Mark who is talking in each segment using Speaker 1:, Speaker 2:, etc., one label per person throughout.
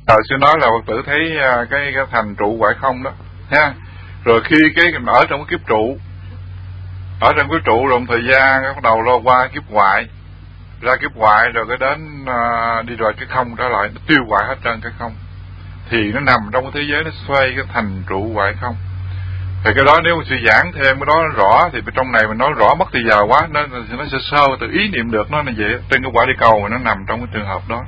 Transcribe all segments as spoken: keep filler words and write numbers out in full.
Speaker 1: Thời xưa nói là Phật tử thấy cái, cái thành trụ hoại không đó ha, rồi khi cái ở trong cái kiếp trụ, ở trong cái trụ rồi một thời gian bắt đầu lo qua kiếp hoại, ra kiếp hoại rồi cái đến uh, đi rồi cái không trở lại, nó tiêu hoại hết trơn cái không, thì nó nằm trong cái thế giới nó xoay cái thành trụ hoại không. Thì cái đó nếu mà suy giảng thêm cái đó rõ thì trong này mình nói rõ mất thì giờ quá, nó nó sơ sơ từ ý niệm được nó là vậy. Trên cái quả địa cầu mà nó nằm trong cái trường hợp đó.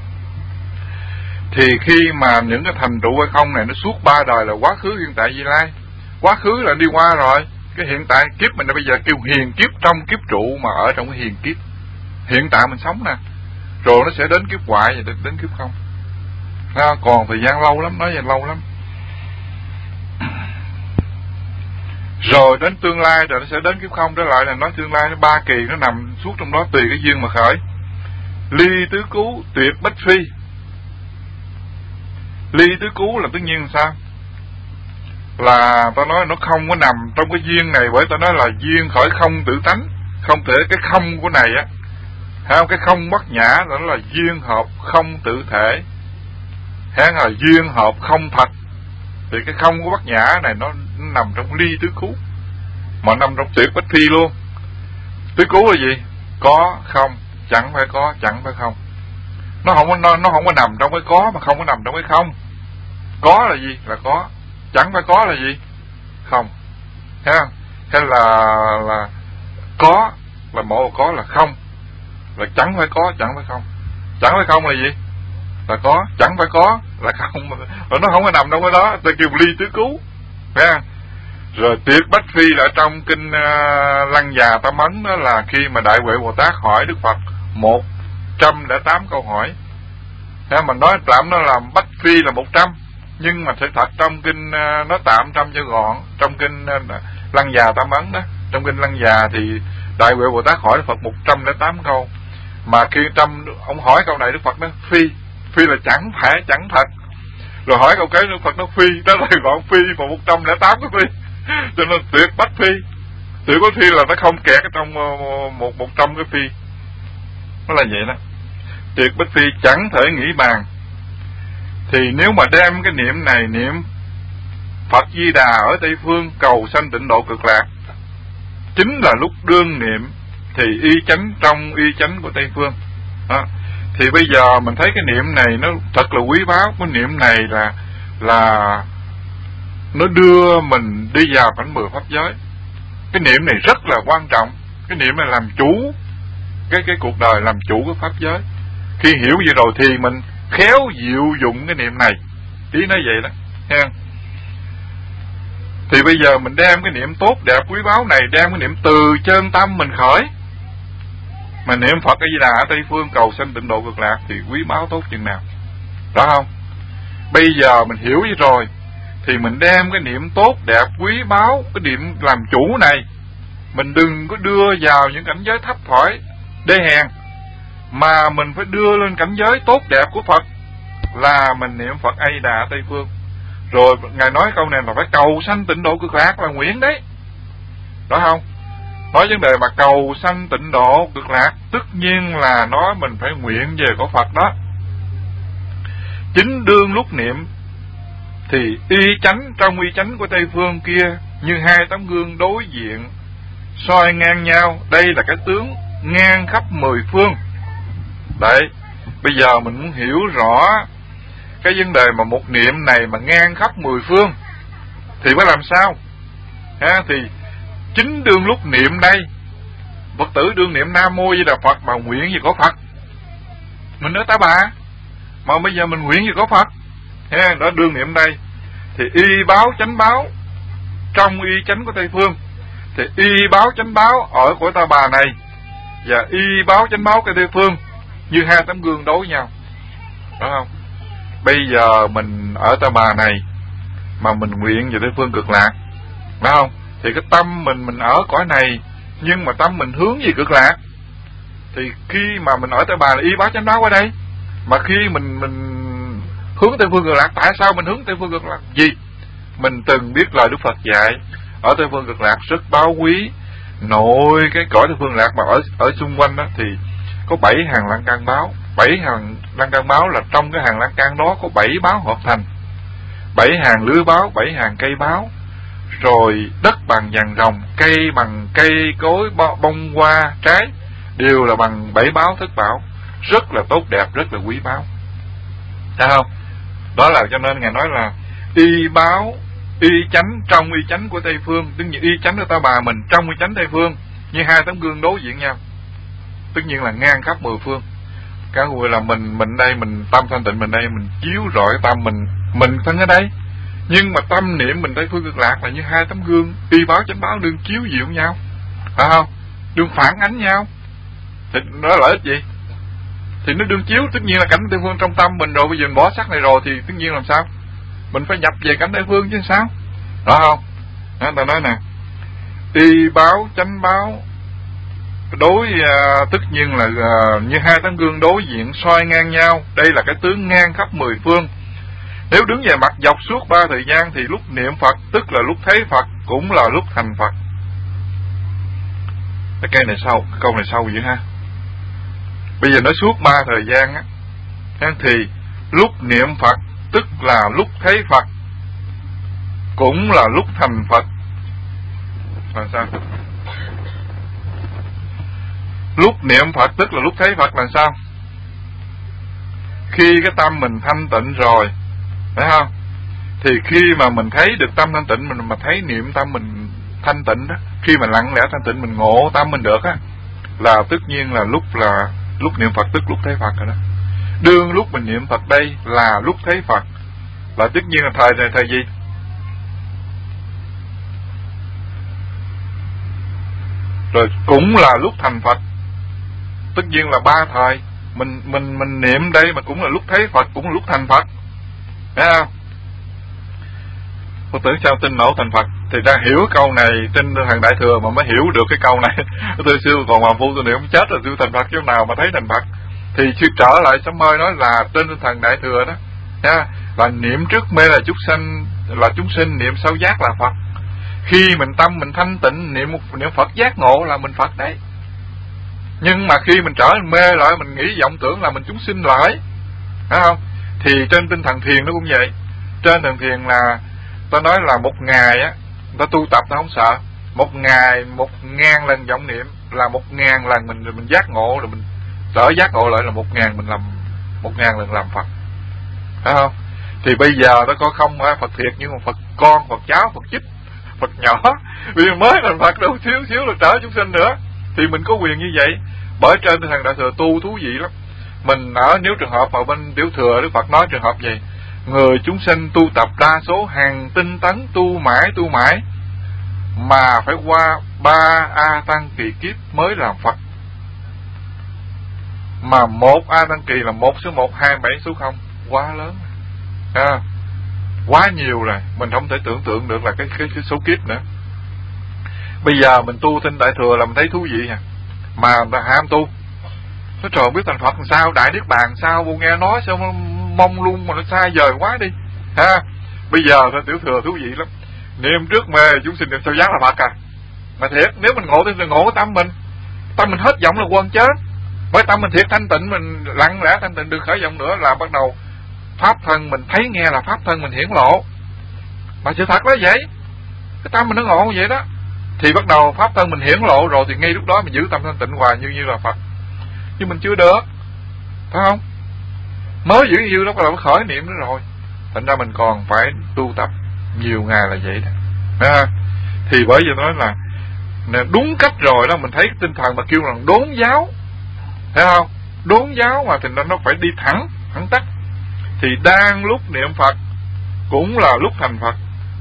Speaker 1: Thì khi mà những cái thành trụ hay không này nó suốt ba đời là quá khứ, hiện tại, vị lai. Quá khứ là đi qua rồi, cái hiện tại kiếp mình là bây giờ kêu hiền kiếp, trong kiếp trụ mà ở trong cái hiền kiếp. Hiện tại mình sống nè, rồi nó sẽ đến kiếp hoại và đến kiếp không. À, còn thời gian lâu lắm, nói về lâu lắm. Rồi đến tương lai rồi nó sẽ đến kiếp không trở lại, là nói tương lai nó ba kỳ nó nằm suốt trong đó tùy cái duyên mà khởi. Ly tứ cứu tuyệt bách phi. Ly tứ cứu là tất nhiên sao? Là ta nói nó không có nằm trong cái duyên này, bởi ta nói là duyên khởi không tự tánh, không thể cái không của này á, hay không, cái không bất nhã đó là duyên hợp không tự thể, hay là duyên hợp không thật. Thì cái không của bất nhã này nó, nó nằm trong ly tứ cứu, mà nằm trong tuyệt bách phi luôn. Tứ cứu là gì? Có không, chẳng phải có, chẳng phải không. Nó không có nó, nó không có nằm trong cái có mà không có nằm trong cái không. Có là gì? Là có. Chẳng phải có là gì? Không. Thấy không? Hay là là có là một, có là không, là chẳng phải có, chẳng phải không. Chẳng phải không là gì? Là có. Chẳng phải có là không. Rồi nó không có nằm trong cái đó, ta kêu ly tứ cứu. Thấy không? Rồi tuyệt bách phi là trong kinh uh, Lăng Già Tam Ấn, đó là khi mà Đại Huệ Bồ Tát hỏi Đức Phật một trăm lẻ tám câu hỏi. Thế mình nói tạm nó là bách phi là một trăm, nhưng mà sự thật trong kinh uh, nó tạm trăm cho gọn. Trong kinh uh, Lăng Già Tam Ấn đó, trong kinh Lăng Già thì Đại Huệ Bồ Tát hỏi Đức Phật một trăm lẻ tám câu. Mà khi trăm ông hỏi câu này, Đức Phật nói phi, phi là chẳng phải, chẳng thật. Rồi hỏi câu kế Đức Phật nói phi, đó là gọn phi mà một trăm lẻ tám cái phi. Cho nên tuyệt bách phi, tuyệt bách phi là nó không kẹt ở trong một một trăm cái phi. Nó là vậy đó. Tuyệt bách phi chẳng thể nghĩ bàn. Thì nếu mà đem cái niệm này niệm Phật Di Đà ở Tây Phương cầu sanh tịnh độ cực lạc, chính là lúc đương niệm thì y chánh trong y chánh của Tây Phương đó. Thì bây giờ mình thấy cái niệm này nó thật là quý báu. Cái niệm này là là nó đưa mình đi vào cảnh mười pháp giới. Cái niệm này rất là quan trọng. Cái niệm này làm chủ cái cái cuộc đời, làm chủ cái pháp giới. Khi hiểu vậy rồi thì mình khéo diệu dụng cái niệm này. Ý nói vậy đó ha. Thì bây giờ mình đem cái niệm tốt đẹp quý báu này, đem cái niệm từ chân tâm mình khởi, mà niệm Phật A Di Đà ở Tây Phương cầu sanh tịnh độ cực lạc thì quý báu tốt chừng nào, đó không? Bây giờ mình hiểu vậy rồi thì mình đem cái niệm tốt đẹp quý báu, cái niệm làm chủ này, mình đừng có đưa vào những cảnh giới thấp thỏi đê hèn, mà mình phải đưa lên cảnh giới tốt đẹp của Phật, là mình niệm Phật A Di Đà ở Tây Phương. Rồi Ngài nói câu này là phải cầu sanh tịnh độ cực lạc, là nguyện đấy, đó không? Nói vấn đề mà cầu sanh tịnh độ cực lạc, tất nhiên là nói mình phải nguyện về của Phật đó. Chính đương lúc niệm thì y chánh trong y chánh của Tây Phương kia như hai tấm gương đối diện soi ngang nhau. Đây là cái tướng ngang khắp mười phương. Đấy, bây giờ mình muốn hiểu rõ cái vấn đề mà một niệm này mà ngang khắp mười phương thì phải làm sao ha? Thì chính đương lúc niệm đây, Phật tử đương niệm Nam Mô Di Đà Phật mà nguyện gì có Phật. Mình nói tá bà, mà bây giờ mình nguyện gì có Phật ha, đó đương niệm đây thì y báo chánh báo trong y chánh của Tây Phương, thì y báo chánh báo ở của ta bà này và y báo chánh báo của Tây Phương như hai tấm gương đối nhau, đó không? Bây giờ mình ở ta bà này mà mình nguyện về Tây Phương cực lạc, đó không? Thì cái tâm mình mình ở cõi này, nhưng mà tâm mình hướng về cực lạc. Thì khi mà mình ở ta bà là y báo chánh báo ở đây, mà khi mình mình hướng Tây Phương cực lạc, tại sao mình hướng Tây Phương cực lạc? Gì? Mình từng biết lời Đức Phật dạy ở Tây Phương cực lạc rất báo quý. Nội cái cõi Tây Phương lạc mà ở ở xung quanh đó thì có bảy hàng lan can báo. bảy hàng lan can báo là trong cái hàng lan can đó có bảy báo hợp thành, bảy hàng lứa báo, bảy hàng cây báo, rồi đất bằng vàng rồng, cây bằng cây cối bông hoa trái, đều là bằng bảy báo thất bảo, rất là tốt đẹp, rất là quý báu. Thấy không? Đó là cho nên Ngài nói là y báo, y chánh trong y chánh của Tây Phương, tức như y chánh của ta bà mình trong y chánh Tây Phương, như hai tấm gương đối diện nhau, tất nhiên là ngang khắp mười phương. Các người là mình mình đây, mình tâm thanh tịnh mình đây, mình chiếu rọi cái tâm mình, mình thân ở đây, nhưng mà tâm niệm mình Tây Phương Cực Lạc là như hai tấm gương y báo chánh báo đương chiếu diệu nhau, phải không? Đương phản ánh nhau, thì nó lợi ích gì? Thì nó đương chiếu, tất nhiên là cảnh Tây Phương trong tâm mình rồi, bây giờ mình bỏ sắc này rồi thì tất nhiên làm sao? Mình phải nhập về cảnh Tây Phương chứ sao? Đó không? Đó, ta nói nè, y báo chánh báo đối uh, tất nhiên là uh, như hai tấm gương đối diện soi ngang nhau, đây là cái tướng ngang khắp mười phương. Nếu đứng về mặt dọc suốt ba thời gian thì lúc niệm Phật tức là lúc thấy Phật, cũng là lúc thành Phật. Cái cây này sâu, cái câu này sâu vậy ha. Bây giờ nói suốt ba thời gian á, thì lúc niệm Phật tức là lúc thấy Phật, cũng là lúc thành Phật. Là sao? Lúc niệm Phật tức là lúc thấy Phật là sao? Khi cái tâm mình thanh tịnh rồi, phải không? Thì khi mà mình thấy được tâm thanh tịnh, mình mà thấy niệm tâm mình thanh tịnh đó, khi mà lặng lẽ thanh tịnh mình ngộ tâm mình được á, là tất nhiên là lúc là lúc niệm Phật tức lúc thấy Phật rồi đó. Đương lúc mình niệm Phật đây là lúc thấy Phật, là tất nhiên là thời này thời gì? Rồi cũng là lúc thành Phật. Tất nhiên là ba thời mình mình mình niệm đây mà cũng là lúc thấy Phật, cũng là lúc thành Phật. Thấy không? Phật tử sao tin nổ thành Phật? Thì ra hiểu câu này trên thằng Đại Thừa mà mới hiểu được cái câu này. Tôi xưa còn mà phu tôi niệm không chết rồi tôi thành Phật chứ nào mà thấy thành Phật. Thì sư trở lại sớm mơ nói là trên thần Đại Thừa đó nha, là niệm trước mê là chúng sanh là chúng sinh, niệm sau giác là Phật. Khi mình tâm mình thanh tịnh niệm một niệm Phật giác ngộ là mình Phật đấy. Nhưng mà khi mình trở mê lại, mình nghĩ vọng tưởng là mình chúng sinh lại, phải không? Thì trên tinh thần thiền nó cũng vậy. Trên thần thiền là ta nói là một ngày á, ta tu tập ta không sợ. Một ngày một ngàn lần vọng niệm là một ngàn lần mình mình giác ngộ, rồi mình trở giác ngộ lại là một ngàn mình làm một ngàn lần làm Phật, phải không? Thì bây giờ ta có không phải Phật thiệt, nhưng mà Phật con, Phật cháu, Phật chích, Phật nhỏ, bây giờ mới thành Phật đâu, xíu xíu là trở chúng sinh nữa, thì mình có quyền như vậy. Bởi trên thằng Đại Thừa tu thú vị lắm. Mình ở nếu trường hợp mà bên Tiểu Thừa Đức Phật nói trường hợp gì, người chúng sinh tu tập đa số hàng tinh tấn tu mãi tu mãi mà phải qua ba a tăng kỳ kiếp mới làm Phật. Mà một a tăng kỳ là một số một, hai bảy số không, quá lớn à, quá nhiều rồi, mình không thể tưởng tượng được là cái cái, cái số kiếp nữa. Bây giờ mình tu tinh Đại Thừa là mình thấy thú vị à, mà người ta ham tu. Nói trời biết thành Phật làm sao, đại niết bàn sao, vô nghe nói sao mong luôn mà nó xa vời quá đi ha. Bây giờ thôi Tiểu Thừa thú vị lắm, niệm trước mê chúng sinh niệm sau giác là Phật à. Mà thiệt nếu mình ngộ thì ngộ tâm mình, tâm mình hết vọng là quên chết. Bởi tâm mình thiệt thanh tịnh, mình lặng lẽ thanh tịnh, đừng khởi vọng nữa là bắt đầu pháp thân mình thấy nghe là pháp thân mình hiển lộ. Mà sự thật là vậy, cái tâm mình nó ngộ vậy đó, thì bắt đầu pháp thân mình hiển lộ rồi thì ngay lúc đó mình giữ tâm thanh tịnh hoài như như là Phật. Nhưng mình chưa được, phải không? Mới giữ như đó bắt đầu khởi niệm nữa rồi, thành ra mình còn phải tu tập nhiều ngày là vậy đó. À, thì bởi vì nói là đúng cách rồi đó, mình thấy tinh thần mà kêu là đốn giáo, thấy không? Đốn giáo mà thì nó nó phải đi thẳng thẳng tắc. Thì đang lúc niệm Phật cũng là lúc thành Phật,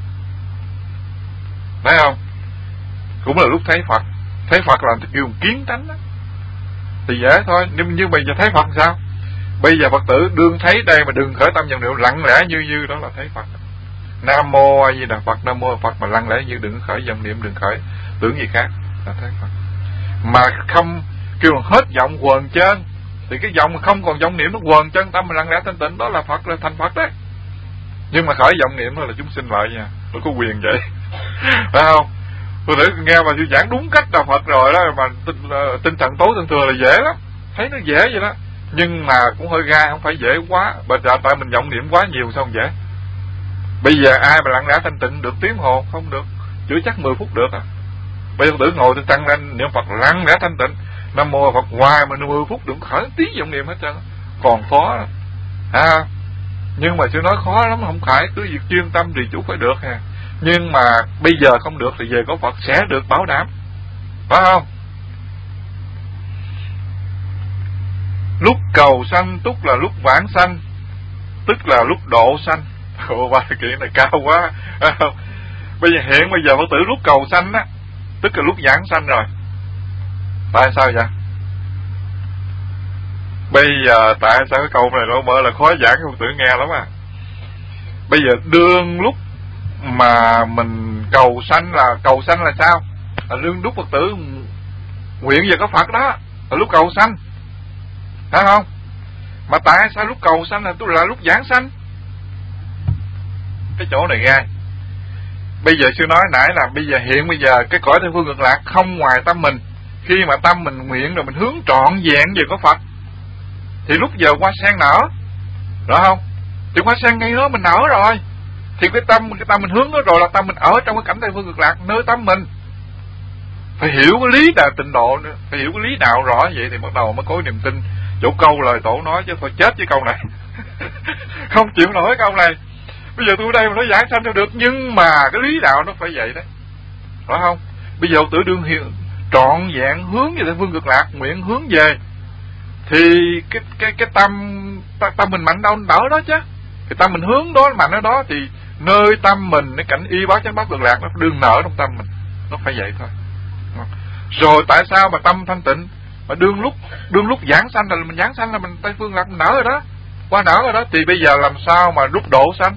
Speaker 1: thấy không? Cũng là lúc thấy Phật. Thấy Phật là kêu kiến tánh đó, thì dễ thôi. Nhưng, nhưng bây giờ thấy Phật sao? Bây giờ Phật tử đương thấy đây mà đừng khởi tâm vọng niệm, lặng lẽ như như đó là thấy Phật. Nam mô A Di Đà Phật, Nam mô Phật, mà lặng lẽ như đừng khởi vọng niệm, đừng khởi tưởng gì khác là thấy Phật. Mà không kêu là hết vọng quần chân, thì cái vọng mà không còn vọng niệm nó quần chân tâm mà lặng lẽ thanh tịnh, đó là Phật, là thành Phật đấy. Nhưng mà khởi vọng niệm đó là chúng sinh lại nha, tôi có quyền vậy phải không? Tôi để nghe mà sư giảng đúng cách là Phật rồi đó, mà tinh, tinh thần tối tinh thừa là dễ lắm, thấy nó dễ vậy đó. Nhưng mà cũng hơi gai, không phải dễ quá. Bây giờ tại mình vọng niệm quá nhiều sao không dễ. Bây giờ ai mà lặng lẽ thanh tịnh được tiếng hồ? Không được, chỉ chắc mười phút được à. Bây giờ tự ngồi tôi tăng lên niệm Phật lặng lẽ thanh tịnh Nam Mô Phật hoài mà mười phút đừng khởi tiếng vọng niệm hết trơn, còn khó à. Nhưng mà chưa nói khó lắm, không phải cứ việc chuyên tâm thì chủ phải được ha. Nhưng mà bây giờ không được thì về có Phật sẽ được bảo đảm, phải không? Lúc cầu sanh tức là lúc vãng sanh, tức là lúc độ sanh. Ồ, ba kiện này cao quá. Bây giờ hiện bây giờ Phật tử lúc cầu sanh á, tức là lúc giảng sanh rồi. Tại sao vậy? Bây giờ tại sao cái câu này nó mơ là khó giảng Phật tử nghe lắm à. Bây giờ đương lúc mà mình cầu sanh là cầu sanh là sao? Là đương lúc Phật tử nguyện về có Phật đó là lúc cầu sanh, phải không? Mà tại sao lúc cầu sanh là là lúc giảng sanh? Cái chỗ này gai. Bây giờ sư nói nãy là bây giờ hiện bây giờ cái cõi Tây Phương Cực Lạc không ngoài tâm mình. Khi mà tâm mình nguyện rồi mình hướng trọn vẹn về có Phật thì lúc giờ hoa sen nở, rõ không? Thì hoa sen ngay đó mình nở rồi. Thì cái tâm cái tâm mình hướng đó rồi là tâm mình ở trong cái cảnh Tây Phương Cực Lạc nơi tâm mình. Phải hiểu cái lý là tịnh độ nữa, phải hiểu cái lý đạo rõ vậy thì bắt đầu mới có niềm tin. Chỗ câu lời tổ nói chứ thôi chết với câu này. Không chịu nổi câu này. Bây giờ tôi ở đây mà nói giảng sanh cho được, nhưng mà cái lý đạo nó phải vậy đấy, phải không? Bây giờ tự đương hiện trọn vẹn hướng về Tây Phương Cực Lạc, nguyện hướng về thì cái cái cái tâm tâm mình mạnh đâu đỡ đó chứ. Thì tâm mình hướng đó mạnh ở đó thì nơi tâm mình cái cảnh y báo chánh báo Cực Lạc nó đương nở trong tâm mình, nó phải vậy thôi. Rồi tại sao mà tâm thanh tịnh mà đương lúc đương lúc giảng sanh là mình giảng sanh là mình Tây Phương Lạc mình nở rồi đó, qua nở rồi đó, thì bây giờ làm sao mà lúc độ sanh?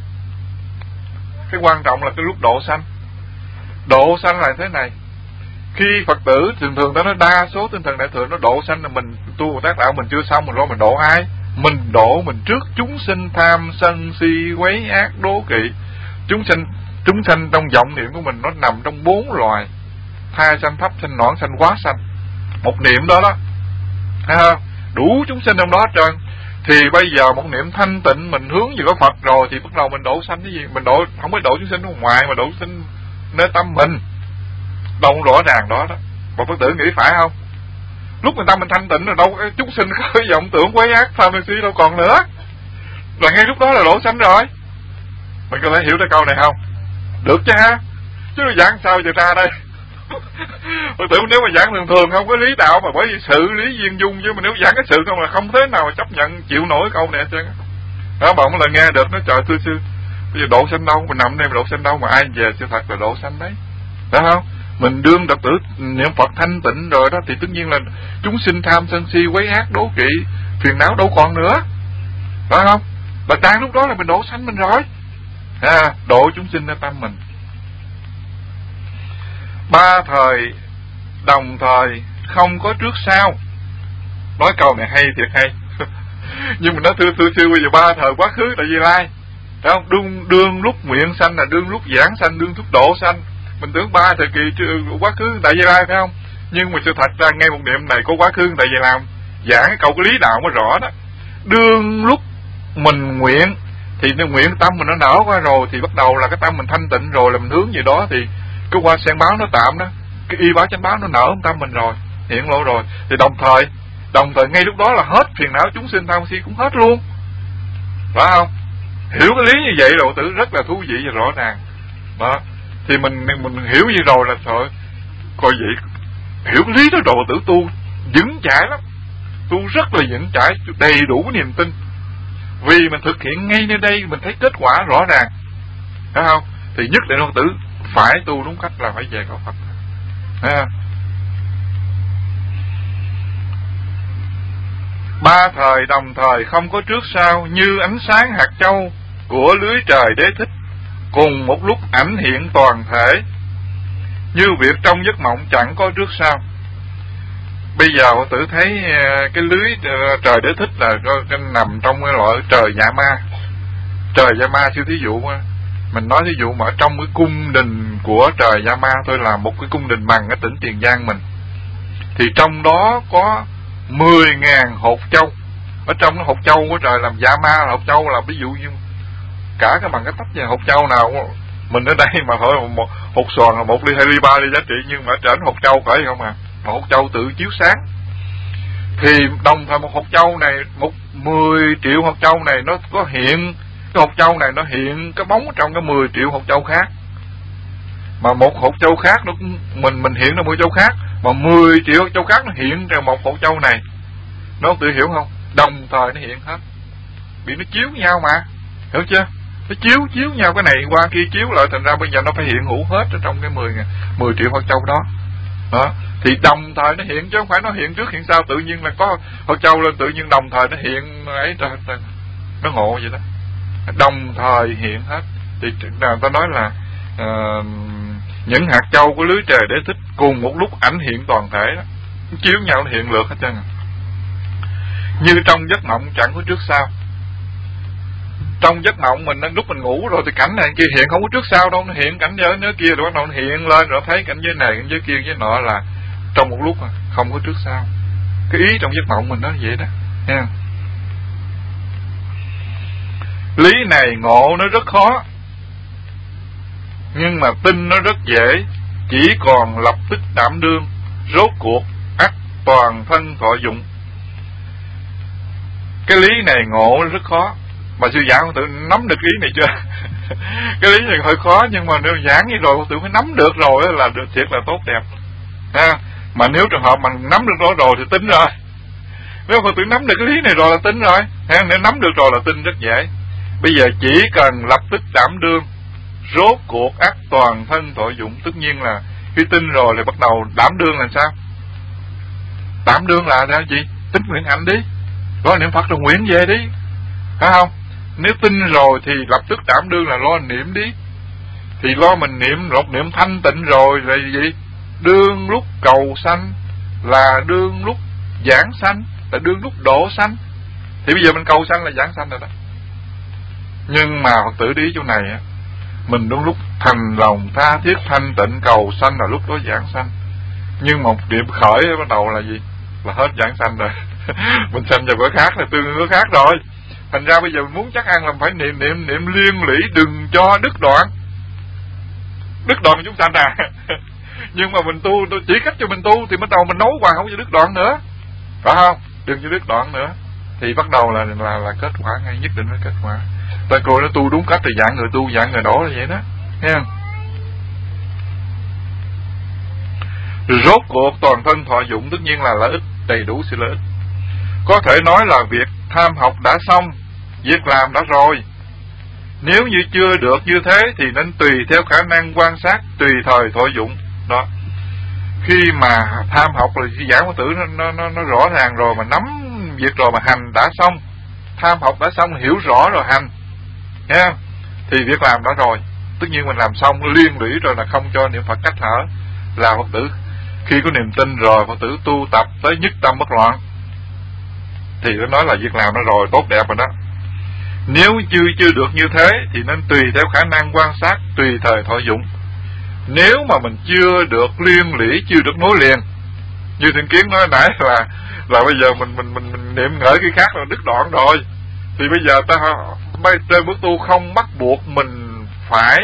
Speaker 1: Cái quan trọng là cái lúc độ sanh. Độ sanh là thế này. Khi Phật tử thường thường ta nói đa số tinh thần đại thừa nó độ sanh là mình tu Bồ Tát đạo mình chưa xong, mình lo mình độ ai? Mình độ mình trước chúng sinh tham sân si quấy ác đố kỵ. Chúng sinh chúng sanh trong vọng niệm của mình nó nằm trong bốn loài: thai sanh, thấp sanh, nõn sanh, quá sanh. Một niệm đó đó, thấy không? Đủ chúng sinh trong đó hết trơn. Thì bây giờ một niệm thanh tịnh mình hướng về có Phật rồi thì bắt đầu mình độ sanh cái gì? Mình độ không phải độ chúng sinh ở ngoài mà độ chúng sinh nơi tâm mình. Đâu rõ ràng đó đó. Mà Phật tử nghĩ phải không? Lúc người ta mình thanh tịnh rồi đâu chúng sinh có vọng tưởng quấy ác tham sân si đâu còn nữa. Là ngay lúc đó là độ sanh rồi. Mình có thể hiểu cái câu này không? Được chứ ha? Chứ giảng sao giờ ra đây? Phật tử nếu mà giảng thường thường không có lý đạo mà bởi vì sự lý duyên dung, chứ mà nếu giảng cái sự không là không thế nào mà chấp nhận chịu nổi câu này hết trơn. Đó, bạn một lần nghe được nó trời sư sư bây giờ độ sanh đâu, mình nằm đây mà độ sanh đâu mà ai về sự thật là độ sanh đấy, phải không? Mình đương Phật tử niệm Phật thanh tịnh rồi đó thì tất nhiên là chúng sinh tham sân si quấy ác đố kỵ phiền não đâu còn nữa, phải không? Và đang lúc đó là mình độ sanh mình rồi, à, độ chúng sinh ở tâm mình. Ba thời đồng thời không có trước sau. Nói câu này hay thiệt hay. Nhưng mà nó thưa thưa sư bây giờ ba thời quá khứ tại vì lai, phải không? Đương, đương lúc nguyện sanh là đương lúc giảng sanh, đương lúc độ sanh. Mình tưởng ba thời kỳ quá khứ tại vì lai, phải không? Nhưng mà sự thật ra ngay một niệm này có quá khứ tại vì làm giảng cái câu cái lý đạo mới rõ đó. Đương lúc mình nguyện thì nguyện tâm mình nó nở qua rồi thì bắt đầu là cái tâm mình thanh tịnh rồi là mình hướng về đó thì cái hoa sen báo nó tạm đó, cái y báo chánh báo nó nở trong tâm mình rồi, hiện lộ rồi. Thì đồng thời đồng thời ngay lúc đó là hết phiền não chúng sinh tham si cũng hết luôn, phải không? Hiểu cái lý như vậy rồi tử rất là thú vị và rõ ràng đó. Thì mình mình hiểu như rồi là thôi coi vậy, hiểu cái lý đó rồi tử tu vững chãi lắm, tu rất là vững chãi, đầy đủ niềm tin, vì mình thực hiện ngay nơi đây mình thấy kết quả rõ ràng, phải không? Thì nhất định Phật tử phải tu đúng cách là phải về có Phật, à. Ba thời đồng thời không có trước sau, như ánh sáng hạt châu của lưới trời đế thích, cùng một lúc ảnh hiện toàn thể, như việc trong giấc mộng chẳng có trước sau. Bây giờ Phật tử thấy cái lưới trời đế thích là cái nằm trong cái loại trời dạ ma. Trời dạ ma siêu thí dụ mình nói thí dụ mà ở trong cái cung đình của trời dạ ma thôi là một cái cung đình bằng cái tỉnh Tiền Giang mình, thì trong đó có mười ngàn hột châu. ở trong nó hột châu của trời làm dạ ma. Là hột châu là ví dụ như cả cái bằng cái tách về hột châu nào mình ở đây mà hỏi một hột xoàn là một ly, hai ly, ba ly giá trị, nhưng mà ở trển hột châu cỡ không à, mà hột châu tự chiếu sáng. Thì đồng thời một hột châu này, một mười triệu hột châu này nó có hiện, cái hột châu này nó hiện cái bóng trong cái mười triệu hột châu khác. Mà một hột châu khác nó mình mình hiện ra mười châu khác, mà mười triệu hột châu khác nó hiện ra một hột châu này. Nó tự hiểu không? Đồng thời nó hiện hết, vì nó chiếu nhau mà, hiểu chưa? Nó chiếu chiếu nhau, cái này qua kia chiếu lại, thành ra bây giờ nó phải hiện hữu hết ở trong cái mười mười triệu hột châu đó. Đó, thì đồng thời nó hiện, chứ không phải nó hiện trước hiện sau. Tự nhiên là có hột châu lên, tự nhiên đồng thời nó hiện ấy, nó ngộ vậy đó, đồng thời hiện hết. Thì người ta nói là uh, những hạt châu của lưới trời đế thích cùng một lúc ảnh hiện toàn thể đó, chiếu nhau nó hiện lượt hết trơn. Như trong giấc mộng chẳng có trước sau. Trong giấc mộng mình lúc mình ngủ rồi thì cảnh này kia hiện không có trước sau đâu, nó hiện cảnh giới nữa kia, rồi bắt đầu nó hiện lên, rồi thấy cảnh giới này, cảnh giới kia, cảnh giới nọ, là trong một lúc mà không có trước sau. Cái ý trong giấc mộng mình nó vậy đó, nha. Lý này ngộ nó rất khó, nhưng mà tin nó rất dễ, chỉ còn lập tức đảm đương, rốt cuộc ắt toàn thân thọ dụng. Cái lý này ngộ nó rất khó, mà sư giảng tự nắm được ý này chưa? Cái lý này hơi khó, nhưng mà nếu giảng như rồi tự phải nắm được rồi là được, thiệt là tốt đẹp ha. Mà nếu trường hợp mà nắm được đó rồi thì tính rồi, nếu mà tự nắm được cái lý này rồi là tính rồi ha. Nếu nắm được rồi là tin rất dễ. Bây giờ chỉ cần lập tức đảm đương, rốt cuộc ắt toàn thân thọ dụng. Tất nhiên là khi tin rồi thì bắt đầu đảm đương là sao? Đảm đương là sao gì? Tính nguyện hạnh đi, rồi niệm Phật rồi nguyện về đi, phải không? Nếu tin rồi thì lập tức đảm đương là lo niệm đi. Thì lo mình niệm, lột niệm thanh tịnh rồi là gì? Đương lúc cầu sanh là đương lúc giảng sanh, là đương lúc độ sanh. Thì bây giờ mình cầu sanh là giảng sanh rồi đó. Nhưng mà Phật tử đi chỗ này á, mình đúng lúc thành lòng tha thiết thanh tịnh cầu sanh là lúc đó giảng sanh. Nhưng một điểm khởi bắt đầu là gì? Là hết giảng sanh rồi. Mình sanh vào cái khác là tương ứng cái khác rồi. Thành ra bây giờ mình muốn chắc ăn là phải niệm niệm niệm liên lỉ, đừng cho đứt đoạn. Đứt đoạn chúng sanh à. Nhưng mà mình tu, chỉ cách cho mình tu thì bắt đầu mình nấu hoài không cho đứt đoạn nữa, phải không? Đừng cho đứt đoạn nữa thì bắt đầu là là là kết quả ngay, nhất định là kết quả. Tại cô nó tu đúng cách thì dạng người tu, dạng người đó là vậy đó, nghe không? Rốt cuộc toàn thân thọ dụng, tất nhiên là lợi ích, đầy đủ sự lợi ích. Có thể nói là việc tham học đã xong, việc làm đã rồi. Nếu như chưa được như thế thì nên tùy theo khả năng quan sát, tùy thời thọ dụng. Đó. Khi mà tham học là khi giảng Phật tử nó, nó, nó rõ ràng rồi, mà nắm việc rồi, mà hành đã xong, tham học đã xong, hiểu rõ rồi hành, nha, thì việc làm đã rồi. Tất nhiên mình làm xong liên lụy rồi là không cho niệm Phật cách thở, là Phật tử khi có niềm tin rồi, Phật tử tu tập tới nhất tâm bất loạn, thì nó nói là việc làm nó rồi, tốt đẹp rồi đó. Nếu chưa chưa được như thế thì nên tùy theo khả năng quan sát, tùy thời thọ dụng. Nếu mà mình chưa được liên lỉ, chưa được nối liền, như Thiện Kiến nói nãy là là bây giờ mình mình mình, mình niệm ngỡ cái khác là đứt đoạn rồi, thì bây giờ ta trên bước tu không bắt buộc mình phải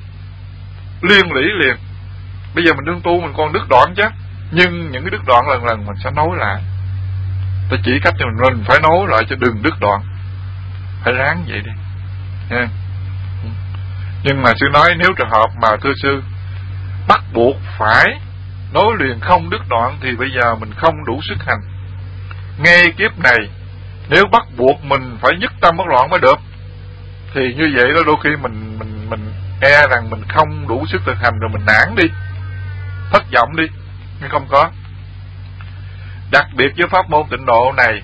Speaker 1: liên lỉ liền. Bây giờ mình đương tu mình còn đứt đoạn chứ, nhưng những cái đứt đoạn lần lần mình sẽ nối lại. Ta chỉ cách cho mình, mình phải nối lại cho đừng đứt đoạn, phải ráng vậy đi nha. Nhưng mà sư nói nếu trường hợp mà thưa sư bắt buộc phải nối liền không đứt đoạn thì bây giờ mình không đủ sức hành. Ngay kiếp này nếu bắt buộc mình phải nhất tâm bất loạn mới được, thì như vậy đó đôi khi mình mình mình e rằng mình không đủ sức thực hành, rồi mình nản đi, thất vọng đi. Nhưng không có. Đặc biệt với pháp môn tịnh độ này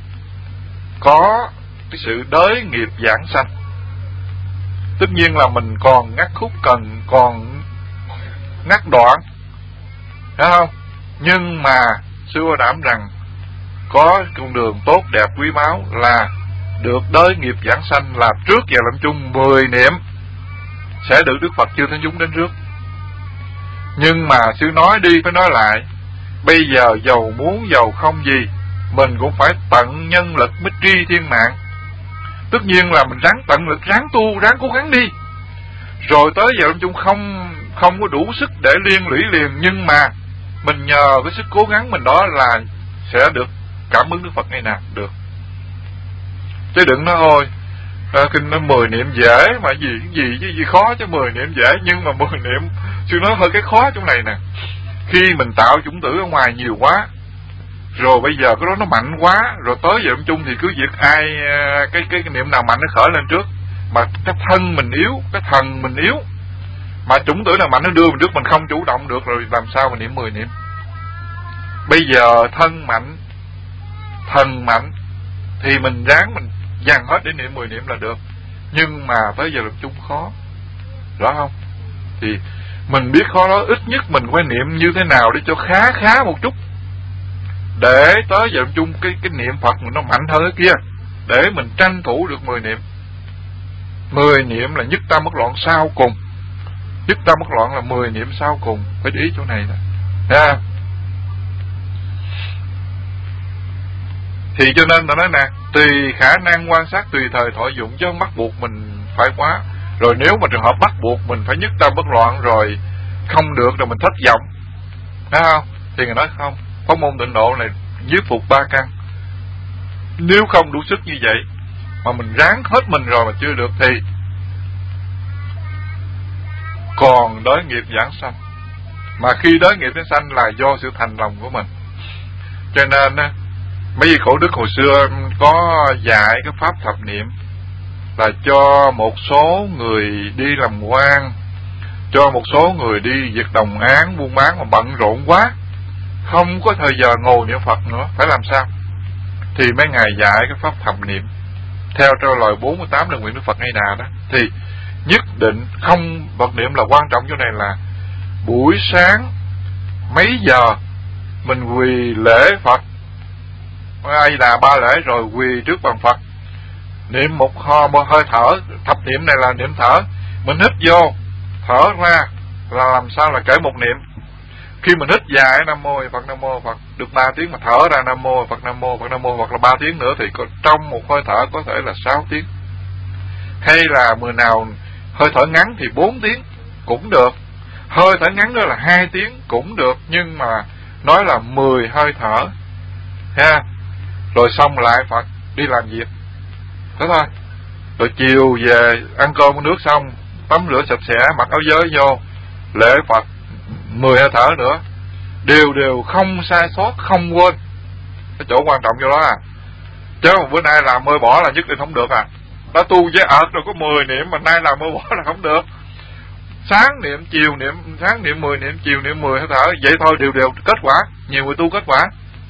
Speaker 1: có cái sự đới nghiệp giảng sanh. Tất nhiên là mình còn ngắt khúc, cần còn ngắt đoạn, thấy không? Nhưng mà sư bảo đảm rằng có con đường tốt đẹp quý báu là được đới nghiệp giảng sanh, là trước giờ làm chung mười niệm sẽ được Đức Phật chư Thánh chúng đến trước. Nhưng mà sư nói đi phải nói lại, bây giờ giàu muốn giàu không gì mình cũng phải tận nhân lực mới tri thiên mạng. Tất nhiên là mình ráng tận lực, ráng tu, ráng cố gắng đi. Rồi tới giờ lâm chung không không có đủ sức để liên lụy liền, nhưng mà mình nhờ cái sức cố gắng mình đó là sẽ được cảm ứng Đức Phật ngày nào được. Chứ đừng nói ôi à, kinh nó mười niệm dễ mà gì gì chứ gì khó, chứ mười niệm dễ, nhưng mà mười niệm sư nói hơi cái khó trong này nè. Khi mình tạo chủng tử ở ngoài nhiều quá, rồi bây giờ cái đó nó mạnh quá, rồi tới giờ lâm chung thì cứ việc ai cái cái, cái niệm nào mạnh nó khởi lên trước, mà cái thân mình yếu, cái thần mình yếu, mà chủng tử nào mạnh nó đưa mình trước, mình không chủ động được, rồi làm sao mà niệm mười niệm. Bây giờ thân mạnh, thần mạnh thì mình ráng mình dàn hết để niệm mười niệm là được. Nhưng mà tới giờ lâm chung khó, rõ không? Thì mình biết khó đó, ít nhất mình phải niệm như thế nào để cho khá khá một chút, để tới giờ lâm chung cái cái niệm Phật mình nó mạnh hơn cái kia, để mình tranh thủ được mười niệm. Mười niệm là nhất tâm bất loạn sau cùng. Nhất tâm bất loạn là mười niệm sau cùng, phải để ý chỗ này nè. Ha. Thì cho nên là nói nè, tùy khả năng quan sát, tùy thời thọ dụng, chứ không bắt buộc mình phải quá. Rồi nếu mà trường hợp bắt buộc mình phải nhất tâm bất loạn rồi không được, rồi mình thất vọng, thấy không? Thì người nói không, pháp môn tịnh độ này dưới phục ba căn. Nếu không đủ sức như vậy mà mình ráng hết mình rồi mà chưa được thì còn đới nghiệp giảng sanh. Mà khi đới nghiệp giảng sanh là do sự thành lòng của mình. Cho nên á, mấy vị cổ đức hồi xưa có dạy cái pháp thập niệm là cho một số người đi làm quan, cho một số người đi việc đồng án buôn bán mà bận rộn quá, không có thời giờ ngồi niệm Phật nữa, phải làm sao? Thì mấy ngài dạy cái pháp thập niệm theo theo lời bốn mươi tám lời nguyện Đức Phật Ngay Đà đó. Thì nhất định không, Phật niệm là quan trọng chỗ này là buổi sáng mấy giờ mình quỳ lễ Phật ai là ba lễ, rồi quỳ trước bàn Phật niệm một ho một hơi thở. Thập niệm này là niệm thở, mình hít vô thở ra là làm sao là kể một niệm. Khi mình hít dài Nam Mô Phật Nam Mô Phật được ba tiếng, mà thở ra Nam Mô Phật Nam Mô Phật Nam Mô Phật là ba tiếng nữa, thì có, trong một hơi thở có thể là sáu tiếng. Hay là mười nào hơi thở ngắn thì bốn tiếng cũng được, hơi thở ngắn đó là hai tiếng cũng được, nhưng mà nói là mười hơi thở ha. Rồi xong lại Phật đi làm việc thế thôi. Rồi chiều về ăn cơm uống nước xong, tắm rửa sạch sẽ, mặc áo giới vô lễ Phật mười hơi thở nữa, đều đều không sai sót, không quên. Cái chỗ quan trọng cho đó à, chứ mà bữa nay làm mơ bỏ là nhất định không được à. Đã tu với ợt rồi có mười niệm mà nay làm mơ bỏ là không được. Sáng niệm, chiều niệm, sáng niệm mười niệm, chiều niệm mười hơi thở, vậy thôi đều đều kết quả. Nhiều người tu kết quả.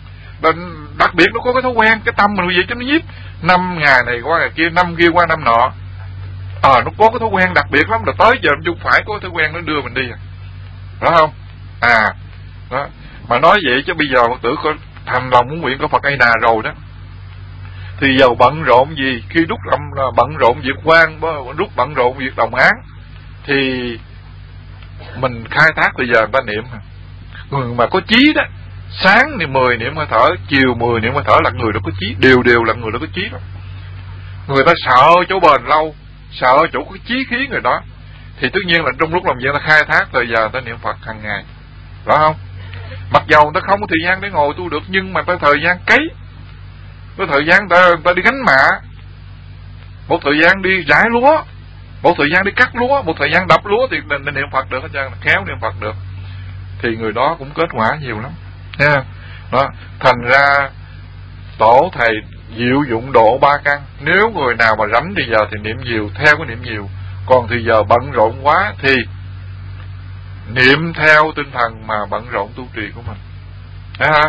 Speaker 1: Đặc biệt nó có cái thói quen, cái tâm mình vậy cho nó nhiếp. Năm ngày này qua ngày kia, năm kia qua năm nọ. Ờ à, nó có cái thói quen đặc biệt lắm, là tới giờ mình chung phải có cái thói quen nó đưa mình đi à. Đó không? À đó. Mà nói vậy chứ bây giờ Phật tử có thành lòng muốn nguyện của Phật Ngay Đà rồi đó, thì giờ bận rộn gì, khi lúc làm là bận rộn việc quan, lúc bận rộn việc đồng án, thì mình khai thác thời giờ người ta niệm. Người mà có trí đó, sáng thì mười niệm hơi thở, chiều mười niệm hơi thở là người đó có trí, đều đều là người đó có trí đó. Người ta sợ chỗ bền lâu, sợ chỗ có chí khí người đó, thì tất nhiên là trong lúc làm việc ta khai thác thời giờ ta niệm Phật hàng ngày, rõ không? Mặc dầu ta không có thời gian để ngồi tu được, nhưng mà ta thời gian cấy, có thời gian ta, ta đi gánh mạ, một thời gian đi rải lúa, một thời gian đi cắt lúa, một thời gian đập lúa, thì mình niệm Phật được hết trơn, khéo niệm Phật được, thì người đó cũng kết quả nhiều lắm nha. Đó, thành ra tổ thầy diệu dụng độ ba căn. Nếu người nào mà rảnh thì giờ thì niệm nhiều, theo cái niệm nhiều. Còn thì giờ bận rộn quá thì niệm theo tinh thần mà bận rộn tu trì của mình. Thấy hả?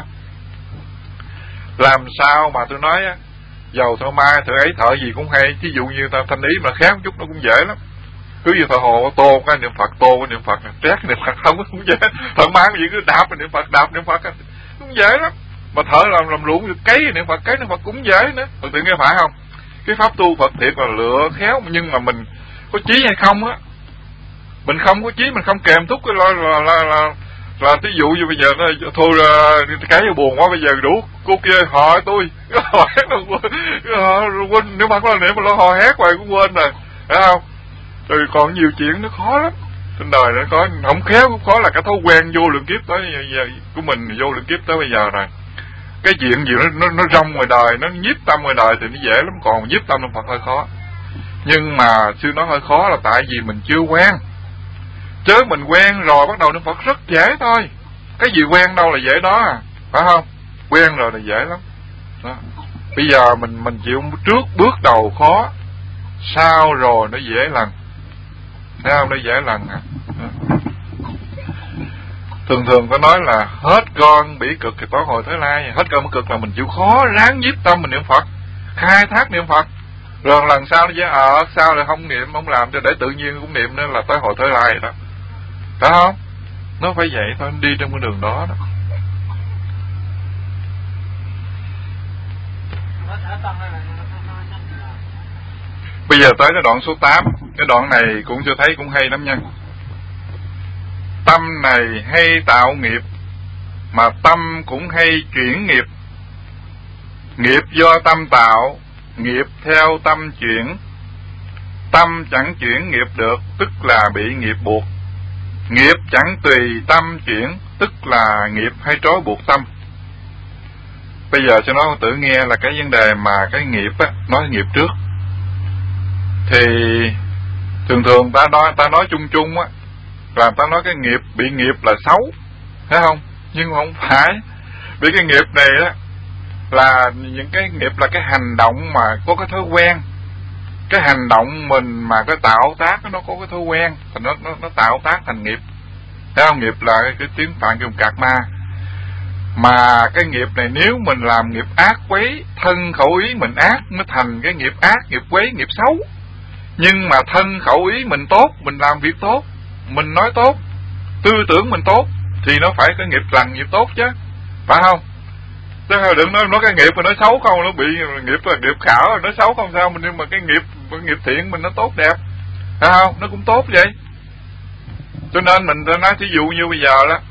Speaker 1: Làm sao mà tôi nói á, dầu thợ mai thợ ấy thợ gì cũng hay. Ví dụ như ta thanh ý mà khéo một chút nó cũng dễ lắm. Cứ như thợ hồ tô cái niệm Phật, tô cái niệm Phật, trét niệm Phật không cũng dễ. Thợ mai cái gì cứ đạp niệm Phật, đạp niệm Phật cũng dễ lắm. Mà thợ làm làm ruộng cấy niệm Phật, cấy niệm Phật cũng dễ nữa. Phật tử nghe phải không? Cái pháp tu Phật thiệt là lựa khéo, nhưng mà mình có chí hay không á. Mình không có chí, mình không kèm thúc cái lo là, là, là, Là ví dụ như bây giờ nó thôi cái buồn quá, bây giờ đủ cô kia hỏi tôi hỏi quên, nếu mà có niệm mà nó hò hét hoài cũng quên rồi, phải không? Rồi còn nhiều chuyện nó khó lắm trên đời, nó có không khéo cũng khó, là cái thói quen vô lượng kiếp tới giờ của mình, vô lượng kiếp tới bây giờ rồi. Cái chuyện gì nó nó nó rong ngoài đời, nó nhiếp tâm ngoài đời thì nó dễ lắm, còn nhiếp tâm trong Phật hơi khó. Nhưng mà sư nói hơi khó là tại vì mình chưa quen, chứ mình quen rồi bắt đầu niệm Phật rất dễ thôi. Cái gì quen đâu là dễ đó à, phải không? Quen rồi là dễ lắm đó. Bây giờ mình mình chịu trước bước đầu khó, sau rồi nó dễ lần, thấy không? Nó dễ lần à. Thường thường có nói là hết con bỉ cực thì có hồi Thế Lai. Hết con bỉ cực là mình chịu khó ráng nhiếp tâm mình niệm Phật, khai thác niệm Phật, rồi lần sau nó dễ ở, sao lại không niệm không làm cho để tự nhiên cũng niệm nữa, là tới hồi Thế Lai đó, phải không? Nó phải vậy thôi, đi trong cái đường đó đó. Bây giờ tới cái đoạn số tám. Cái đoạn này cũng chưa thấy cũng hay lắm nha. Tâm này hay tạo nghiệp, mà tâm cũng hay chuyển nghiệp. Nghiệp do tâm tạo, nghiệp theo tâm chuyển. Tâm chẳng chuyển nghiệp được, tức là bị nghiệp buộc. Nghiệp chẳng tùy tâm chuyển, tức là nghiệp hay trói buộc tâm. Bây giờ cho nó tự nghe là cái vấn đề mà cái nghiệp á, nói nghiệp trước. Thì thường thường ta nói ta nói chung chung á, là ta nói cái nghiệp bị nghiệp là xấu, thấy không? Nhưng không phải. Vì cái nghiệp này á là những cái nghiệp là cái hành động mà có cái thói quen. Cái hành động mình mà cái tạo tác nó có cái thói quen, thì nó nó nó tạo tác thành nghiệp. Thấy không? Nghiệp là cái tiếng Phạn kêu cạc ma. Mà cái nghiệp này nếu mình làm nghiệp ác quấy, thân khẩu ý mình ác, nó thành cái nghiệp ác, nghiệp quấy, nghiệp xấu. Nhưng mà thân khẩu ý mình tốt, mình làm việc tốt, mình nói tốt, tư tưởng mình tốt, thì nó phải có nghiệp lành, nghiệp tốt chứ, phải không? Chứ đừng nói, nói cái nghiệp mà nó xấu không, nó bị nghiệp là nghiệp khảo, nó xấu không sao, nhưng mà cái nghiệp cái nghiệp thiện mình nó tốt đẹp, phải không? Nó cũng tốt vậy. Cho nên mình nói thí dụ như bây giờ đó,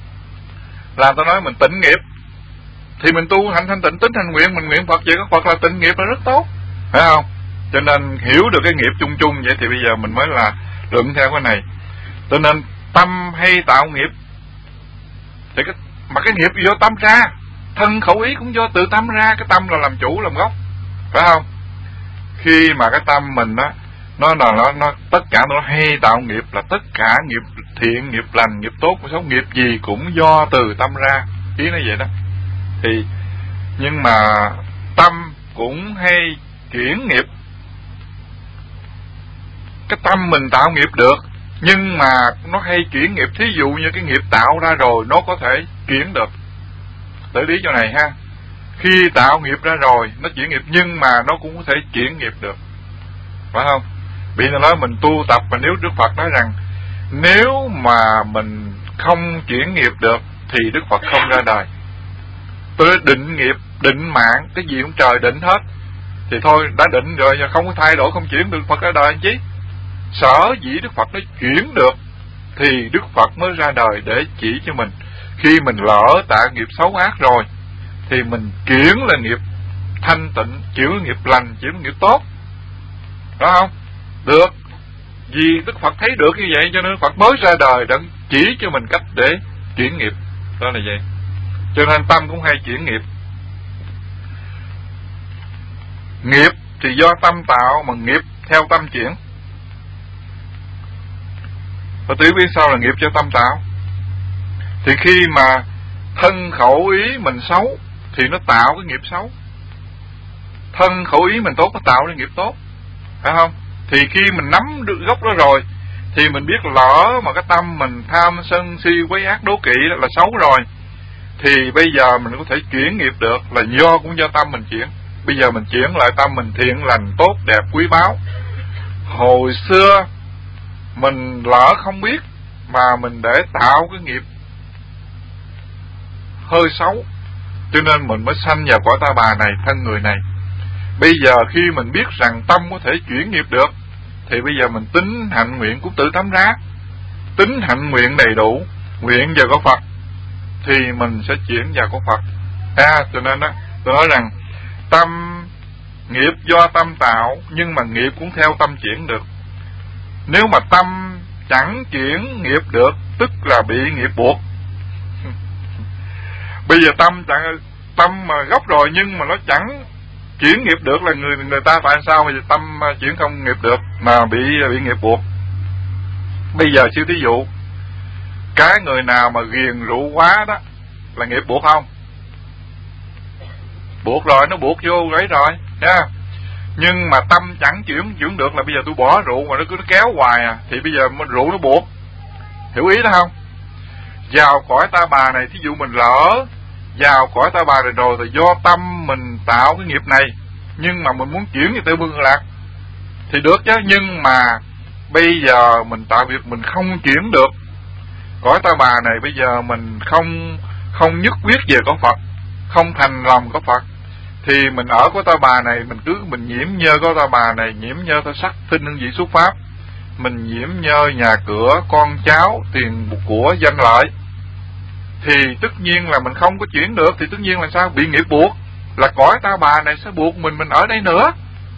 Speaker 1: là tôi nói mình tịnh nghiệp, thì mình tu hành thanh tịnh tính hành nguyện, mình nguyện Phật vậy, có Phật là tịnh nghiệp là rất tốt, phải không? Cho nên hiểu được cái nghiệp chung chung vậy thì bây giờ mình mới là luận theo cái này. Cho nên tâm hay tạo nghiệp, thì cái, mà cái nghiệp do tâm ra, thân khẩu ý cũng do tự tâm ra, cái tâm là làm chủ làm gốc, phải không? Khi mà cái tâm mình á, nó là nó, nó tất cả nó hay tạo nghiệp, là tất cả nghiệp thiện, nghiệp lành, nghiệp tốt, xấu, nghiệp gì cũng do từ tâm ra, ý nó vậy đó. Thì nhưng mà tâm cũng hay chuyển nghiệp. Cái tâm mình tạo nghiệp được, nhưng mà nó hay chuyển nghiệp. Thí dụ như cái nghiệp tạo ra rồi nó có thể chuyển được. Để ý chỗ này ha. Khi tạo nghiệp ra rồi nó chuyển nghiệp, nhưng mà nó cũng có thể chuyển nghiệp được, phải không? Vì nó nói mình tu tập, mà nếu Đức Phật nói rằng nếu mà mình không chuyển nghiệp được thì Đức Phật không ra đời. Tôi định nghiệp, định mạng, cái gì cũng trời định hết, thì thôi đã định rồi, không có thay đổi, không chuyển được, Phật ra đời chứ. Sở dĩ Đức Phật nó chuyển được thì Đức Phật mới ra đời để chỉ cho mình. Khi mình lỡ tạo nghiệp xấu ác rồi thì mình chuyển là nghiệp thanh tịnh, chuyển nghiệp lành, chuyển nghiệp tốt, đó không? Được. Vì Đức Phật thấy được như vậy cho nên Đức Phật mới ra đời để chỉ cho mình cách để chuyển nghiệp. Đó là vậy. Cho nên tâm cũng hay chuyển nghiệp. Nghiệp thì do tâm tạo, mà nghiệp theo tâm chuyển. Và tự biết sao là nghiệp cho tâm tạo. Thì khi mà thân khẩu ý mình xấu thì nó tạo cái nghiệp xấu. Thân khẩu ý mình tốt nó tạo ra nghiệp tốt, phải không? Thì khi mình nắm được gốc đó rồi thì mình biết lỡ mà cái tâm mình tham sân si quấy ác đố kỵ đó là xấu rồi, thì bây giờ mình có thể chuyển nghiệp được, là do cũng do tâm mình chuyển. Bây giờ mình chuyển lại tâm mình thiện lành tốt đẹp quý báu. Hồi xưa mình lỡ không biết mà mình để tạo cái nghiệp hơi xấu, cho nên mình mới sanh vào cõi ta bà này, thân người này. Bây giờ khi mình biết rằng tâm có thể chuyển nghiệp được thì bây giờ mình tính hạnh nguyện cũng tự tắm ra, tính hạnh nguyện đầy đủ, nguyện giờ có Phật thì mình sẽ chuyển vào có Phật. À, cho nên đó tôi nói rằng tâm nghiệp do tâm tạo, nhưng mà nghiệp cũng theo tâm chuyển được. Nếu mà tâm chẳng chuyển nghiệp được, tức là bị nghiệp buộc. Bây giờ tâm chẳng tâm mà gốc rồi nhưng mà nó chẳng chuyển nghiệp được là người người ta tại sao mà tâm chuyển không nghiệp được mà bị bị nghiệp buộc. Bây giờ sư thí dụ, cái người nào mà ghiền rượu quá đó là nghiệp buộc không? Buộc rồi, nó buộc vô ấy rồi nha. Nhưng mà tâm chẳng chuyển chuyển được là bây giờ tôi bỏ rượu mà nó cứ nó kéo hoài à, thì bây giờ rượu nó buộc. Hiểu ý đó không? Vào cõi ta bà này, thí dụ mình lỡ vào cõi ta bà này rồi thì do tâm mình tạo cái nghiệp này, nhưng mà mình muốn chuyển về Tây Phương Lạc thì được chứ. Nhưng mà bây giờ mình tạo việc mình không chuyển được, cõi ta bà này bây giờ mình không không nhất quyết về có Phật, không thành lòng có Phật, thì mình ở có ta bà này mình cứ mình nhiễm nhơ có ta bà này, nhiễm nhơ ta sắc thinh hương vị xuất pháp, mình nhiễm nhơ nhà cửa con cháu tiền của danh lợi, thì tất nhiên là mình không có chuyển được. Thì tất nhiên là sao? Bị nghiệp buộc, là cõi ta bà này sẽ buộc mình mình ở đây nữa,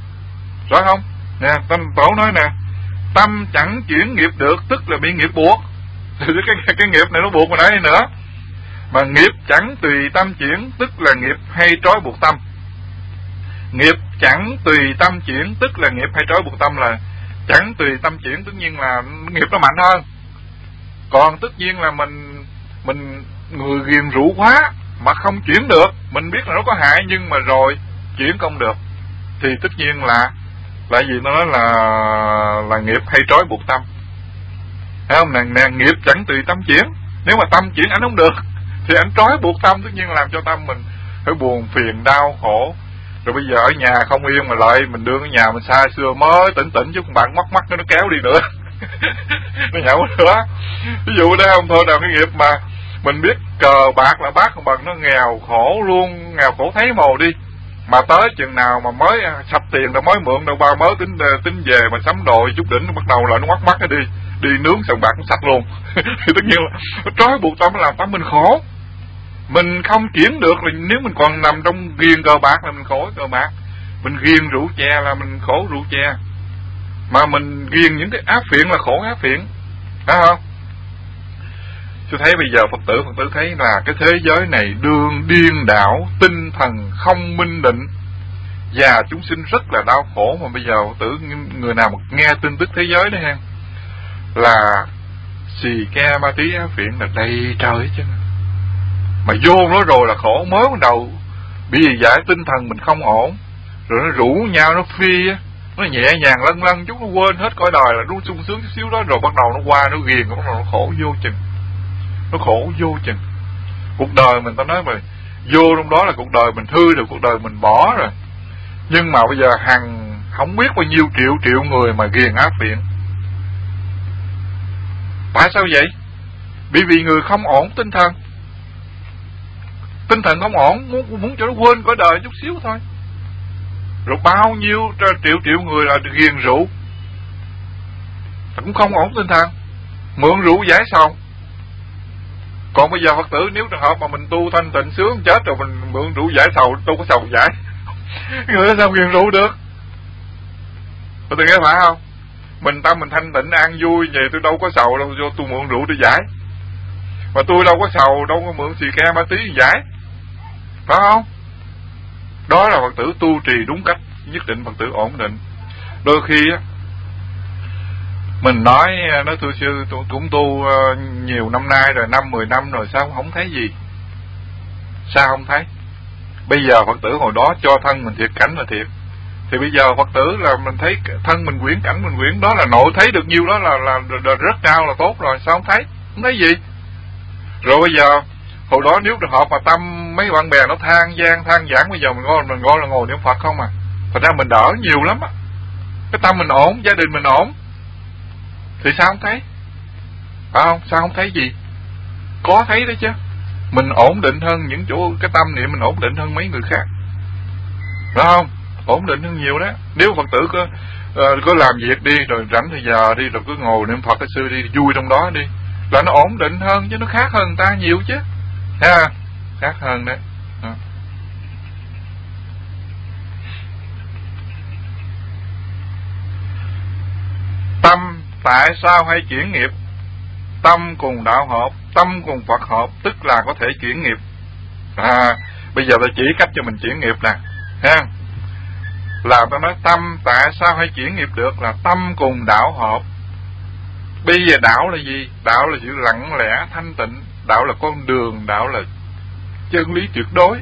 Speaker 1: rõ không? Nè, Tổ nói nè, tâm chẳng chuyển nghiệp được tức là bị nghiệp buộc. Thì cái, cái nghiệp này nó buộc mình ở đây nữa. Mà nghiệp chẳng tùy tâm chuyển tức là nghiệp hay trói buộc tâm. Nghiệp chẳng tùy tâm chuyển tức là nghiệp hay trói buộc tâm, là chẳng tùy tâm chuyển tất nhiên là nghiệp nó mạnh hơn. Còn tất nhiên là mình mình người ghiền rượu quá mà không chuyển được, mình biết là nó có hại nhưng mà rồi chuyển không được, thì tất nhiên là là gì nó nói là là nghiệp hay trói buộc tâm. Thấy không? Nè, nè, nghiệp chẳng tùy tâm chuyển. Nếu mà tâm chuyển ảnh không được thì ảnh trói buộc tâm, tất nhiên làm cho tâm mình phải buồn phiền đau khổ. Rồi bây giờ ở nhà không yên mà lại mình đưa cái nhà mình xa xưa mới tỉnh tỉnh chứ không bạn mắc mắc nó kéo đi nữa. Nó nhậu nữa. Ví dụ đấy không thôi, nào cái nghiệp mà mình biết cờ bạc là bác không bằng, nó nghèo khổ luôn, nghèo khổ thấy mồ đi. Mà tới chừng nào mà mới sập tiền rồi mới mượn đâu ba mới tính tính về mà sắm đồ chút đỉnh nó bắt đầu lại nó mắc mắc đi đi nướng sòng bạc nó sạch luôn. Thì tất nhiên là nó trói buộc tâm, làm tâm mình khổ. Mình không chuyển được là nếu mình còn nằm trong ghiền cờ bạc là mình khổ cờ bạc, mình ghiền rượu chè là mình khổ rượu chè, mà mình ghiền những cái ác phiện là khổ ác phiện, phải không? Tôi thấy bây giờ Phật tử Phật tử thấy là cái thế giới này đương điên đảo, tinh thần không minh định, và chúng sinh rất là đau khổ. Mà bây giờ Phật tử người nào mà nghe tin tức thế giới đấy ha, là xì ke ma tí ác phiện là đầy trời chứ, mà vô nó rồi là khổ. Mới bắt đầu bị giải tinh thần mình không ổn, rồi nó rủ nhau nó phi á, nó nhẹ nhàng lân lân chút nó quên hết cõi đời là nó sung sướng chút xíu đó, rồi bắt đầu nó qua nó ghiền, bắt đầu nó khổ vô chừng, nó khổ vô chừng. Cuộc đời mình ta nói mà vô trong đó là cuộc đời mình hư rồi, cuộc đời mình bỏ rồi. Nhưng mà bây giờ hàng không biết bao nhiêu triệu triệu người mà ghiền ác phiện. Tại sao vậy? Bởi vì người không ổn tinh thần. Tinh thần không ổn, muốn, muốn cho nó quên cõi đời chút xíu thôi. Rồi bao nhiêu triệu triệu người là ghiền rượu, cũng không ổn tinh thần, mượn rượu giải sầu. Còn bây giờ Phật tử nếu trường hợp mà mình tu thanh tịnh sướng chết rồi mình mượn rượu giải sầu, đâu có sầu giải. Người đó sao ghiền rượu được? Phật tử nghe phải không? Mình tâm mình thanh tịnh an vui vậy, tôi đâu có sầu đâu, vô tôi mượn rượu để giải. Mà tôi đâu có sầu, đâu có mượn xì ke ma tí giải, phải không? Đó là Phật tử tu trì đúng cách, nhất định Phật tử ổn định. Đôi khi á mình nói nói tôi sư tôi cũng tu nhiều năm nay rồi, năm mười năm rồi, sao không thấy gì? Sao không thấy? Bây giờ Phật tử hồi đó cho thân mình thiệt cảnh là thiệt, thì bây giờ Phật tử là mình thấy thân mình quyển cảnh mình quyển, đó là nội thấy được nhiêu đó là, là, là rất cao là tốt rồi, sao không thấy? Không thấy gì. Rồi bây giờ hồi đó nếu trường hợp mà tâm mấy bạn bè nó than gian than giảng, bây giờ mình ngồi mình ngồi là ngồi niệm Phật không à, thật ra mình đỡ nhiều lắm á. Cái tâm mình ổn, gia đình mình ổn, thì sao không thấy? Phải không? Sao không thấy gì? Có thấy đấy chứ. Mình ổn định hơn những chỗ, cái tâm niệm mình ổn định hơn mấy người khác, phải không? Ổn định hơn nhiều đó. Nếu Phật tử có uh, có làm việc đi, rồi rảnh thì giờ đi, rồi cứ ngồi niệm Phật cái sư đi, vui trong đó đi, là nó ổn định hơn chứ, nó khác hơn người ta nhiều chứ, ha, khác hơn đấy. Đó. Tâm tại sao hay chuyển nghiệp? Tâm cùng đạo hợp, tâm cùng Phật hợp, tức là có thể chuyển nghiệp. À, bây giờ tôi chỉ cách cho mình chuyển nghiệp nè, ha. Là tôi nói tâm tại sao hay chuyển nghiệp được là tâm cùng đạo hợp. Bây giờ đạo là gì? Đạo là sự lặng lẽ thanh tịnh, đạo là con đường, đạo là chân lý tuyệt đối,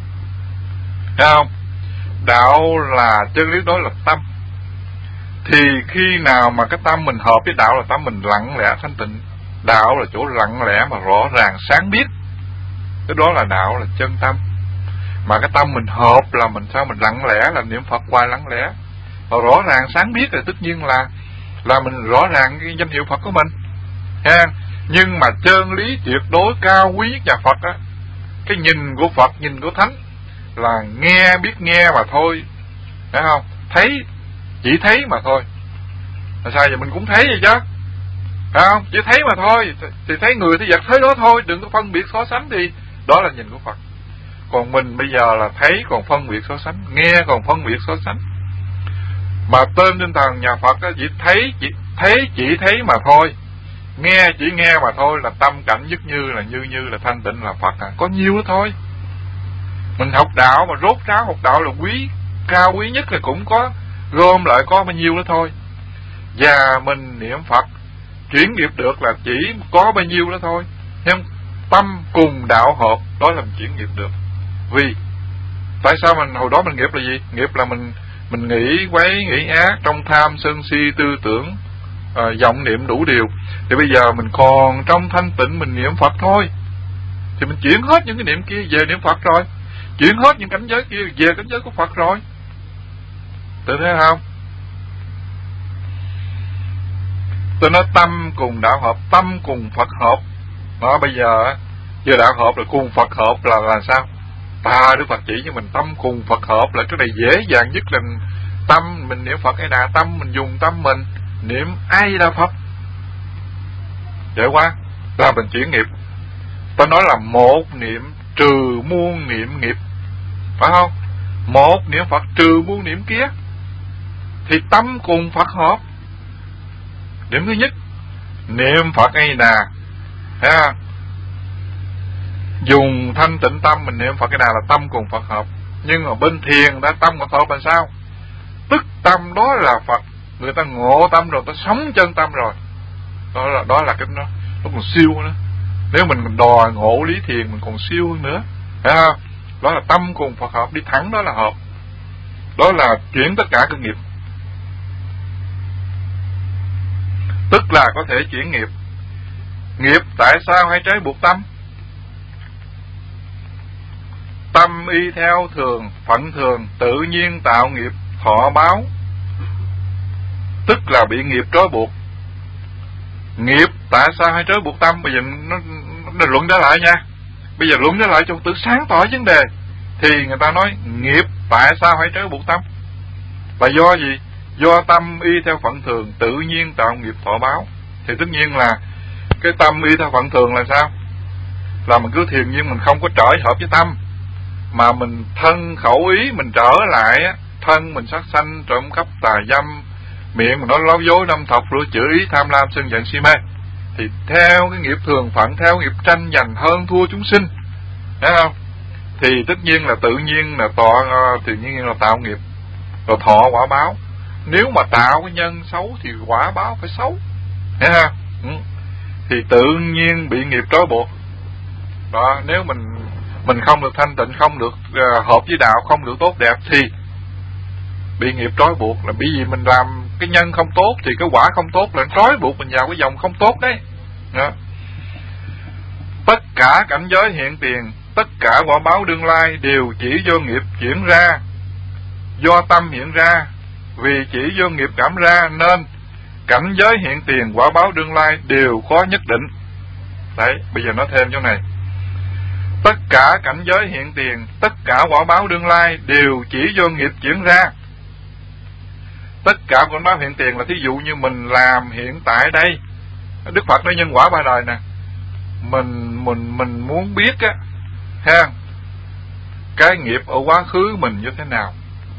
Speaker 1: thấy không? Đạo là chân lý đối là tâm. Thì khi nào mà cái tâm mình hợp với đạo là tâm mình lặng lẽ thanh tịnh. Đạo là chỗ lặng lẽ mà rõ ràng sáng biết, cái đó là đạo, là chân tâm. Mà cái tâm mình hợp là mình sao mình lặng lẽ, là niệm Phật hoài lặng lẽ, và rõ ràng sáng biết thì tất nhiên là là mình rõ ràng cái danh hiệu Phật của mình, ha. Nhưng mà chân lý tuyệt đối cao quý nhất nhà Phật á, cái nhìn của Phật, nhìn của Thánh là nghe biết nghe mà thôi, phải không? Thấy chỉ thấy mà thôi. Là sao vậy? Mình cũng thấy vậy chứ, phải không? Chỉ thấy mà thôi, thì thấy người thấy vật thấy đó thôi, đừng có phân biệt so sánh, thì đó là nhìn của Phật. Còn mình bây giờ là thấy còn phân biệt so sánh, nghe còn phân biệt so sánh. Mà tên tinh thần nhà Phật á, chỉ thấy chỉ thấy chỉ thấy mà thôi, nghe chỉ nghe mà thôi, là tâm cảnh nhất như là như như là thanh tịnh là Phật à. Có nhiêu đó thôi. Mình học đạo mà rốt ráo học đạo là quý, cao quý nhất là cũng có gom lại có bao nhiêu đó thôi. Và mình niệm Phật chuyển nghiệp được là chỉ có bao nhiêu đó thôi. Nhưng tâm cùng đạo hợp, đó là mình chuyển nghiệp được. Vì tại sao mình hồi đó mình nghiệp là gì? Nghiệp là mình mình nghĩ quấy, nghĩ ác, trong tham sân si tư tưởng, à, vọng niệm đủ điều. Thì bây giờ mình còn trong thanh tịnh mình niệm Phật thôi, thì mình chuyển hết những cái niệm kia về niệm Phật rồi, chuyển hết những cảnh giới kia về cảnh giới của Phật rồi. Tự thấy không? Tôi nói tâm cùng đạo hợp, tâm cùng Phật hợp. Đó, bây giờ giờ đạo hợp là cùng Phật hợp là là sao? Ta Đức Phật chỉ cho mình tâm cùng Phật hợp là cái này dễ dàng nhất, là tâm mình niệm Phật hay là tâm mình dùng tâm mình niệm ai là Phật, dễ quá, là mình chuyển nghiệp. Ta nói là một niệm trừ muôn niệm nghiệp, phải không? Một niệm Phật trừ muôn niệm kia, thì tâm cùng Phật hợp. Điểm thứ nhất, niệm Phật hay là ha, dùng thanh tịnh tâm mình niệm Phật cái nào là tâm cùng Phật hợp. Nhưng mà bên thiền đã tâm cùng Phật hợp là sao? Tức tâm đó là Phật, người ta ngộ tâm rồi, ta sống chân tâm rồi. Đó là đó là cái nó nó còn siêu nữa. Nếu mình đòi ngộ lý thiền mình còn siêu hơn nữa, phải không? Đó là tâm cùng Phật hợp, đi thẳng đó là hợp. Đó là chuyển tất cả các nghiệp, tức là có thể chuyển nghiệp. Nghiệp tại sao hay trái buộc tâm? Tâm y theo thường, phận thường, tự nhiên tạo nghiệp, thọ báo, tức là bị nghiệp trói buộc. Nghiệp tại sao hay trói buộc tâm? Bây giờ nó, nó luận trở lại nha. Bây giờ luận trở lại cho tự sáng tỏ vấn đề. Thì người ta nói nghiệp tại sao hay trói buộc tâm? Là do gì? Do tâm y theo phận thường, tự nhiên tạo nghiệp, thọ báo. Thì tất nhiên là cái tâm y theo phận thường là sao? Là mình cứ thiền nhiên mình không có trở hợp với tâm, mà mình thân khẩu ý mình trở lại á, thân mình sát sanh, trộm cắp, tà dâm, miệng mình nói láo dối, năm thọc, lửa chửi, ý, tham lam, sân giận, si mê. Thì theo cái nghiệp thường phận, theo nghiệp tranh giành hơn thua chúng sinh, thấy không? Thì tất nhiên là tự nhiên là tọa, tự nhiên là tạo nghiệp, rồi thọ quả báo. Nếu mà tạo cái nhân xấu thì quả báo phải xấu, thấy không? Ừ. Thì tự nhiên bị nghiệp trói buộc. Đó, nếu mình mình không được thanh tịnh, không được uh, hợp với đạo, không được tốt đẹp thì bị nghiệp trói buộc. Là bởi vì mình làm cái nhân không tốt thì cái quả không tốt, là trói buộc mình vào cái dòng không tốt đấy. Đó. Tất cả cảnh giới hiện tiền, tất cả quả báo đương lai đều chỉ do nghiệp chuyển ra, do tâm hiện ra. Vì chỉ do nghiệp cảm ra nên cảnh giới hiện tiền, quả báo đương lai đều có nhất định. Đấy, bây giờ nói thêm chỗ này. Tất cả cảnh giới hiện tiền, tất cả quả báo đương lai đều chỉ do nghiệp chuyển ra. Tất cả quả báo hiện tiền là thí dụ như mình làm hiện tại đây, Đức Phật nói nhân quả ba đời nè, mình mình mình muốn biết á ha, cái nghiệp ở quá khứ mình như thế nào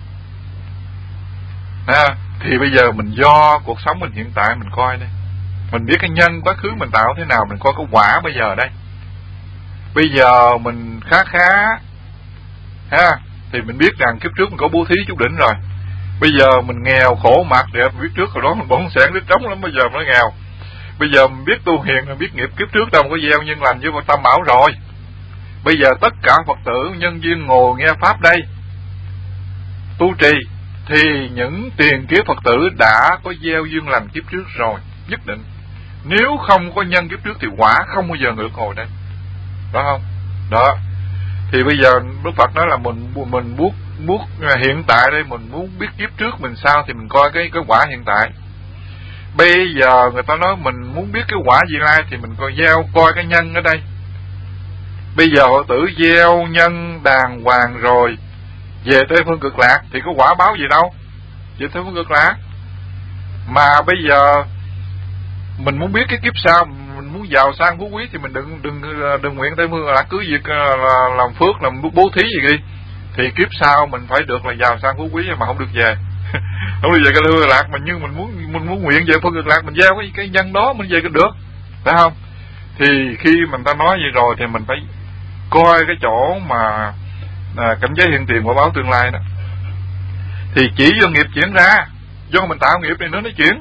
Speaker 1: ha, thì bây giờ mình do cuộc sống mình hiện tại mình coi đây, mình biết cái nhân quá khứ mình tạo thế nào, mình coi cái quả bây giờ đây. Bây giờ mình khá khá ha, thì mình biết rằng kiếp trước mình có bố thí chút đỉnh rồi. Bây giờ mình nghèo khổ mặt đẹp, biết trước hồi đó mình bón sẻn đứt trống lắm, bây giờ nó nghèo. Bây giờ mình biết tu hiền, mình biết nghiệp kiếp trước đâu có gieo nhân lành với một tâm bảo rồi. Bây giờ tất cả Phật tử nhân viên ngồi nghe pháp đây tu trì, thì những tiền kiếp Phật tử đã có gieo duyên lành kiếp trước rồi, nhất định. Nếu không có nhân kiếp trước thì quả không bao giờ ngược hồi đây, đó không? Đó. Thì bây giờ Đức Phật nói là mình mình muốn muốn hiện tại đây, mình muốn biết kiếp trước mình sao thì mình coi cái cái quả hiện tại. Bây giờ người ta nói mình muốn biết cái quả vị lai thì mình coi gieo coi cái nhân ở đây. Bây giờ Phật tử gieo nhân đàng hoàng rồi, về Tây Phương Cực Lạc thì có quả báo gì đâu, về Tây Phương Cực Lạc. Mà bây giờ mình muốn biết cái kiếp sau, mình muốn giàu sang phú quý thì mình đừng đừng đừng nguyện Tây Phương Cực Lạc, cứ việc là làm phước, làm bố thí gì đi, thì kiếp sau mình phải được là giàu sang phú quý mà không được về. Không được về cái Phương Cực Lạc, mà nhưng mình muốn mình muốn nguyện về Phương Cực Lạc, mình gieo cái cái nhân đó mình về cái được, phải không? Thì khi mình ta nói vậy rồi thì mình phải coi cái chỗ mà à, cảnh giới hiện tiền quả báo tương lai đó, thì chỉ do nghiệp chuyển ra, do mình tạo nghiệp này nữa nó chuyển,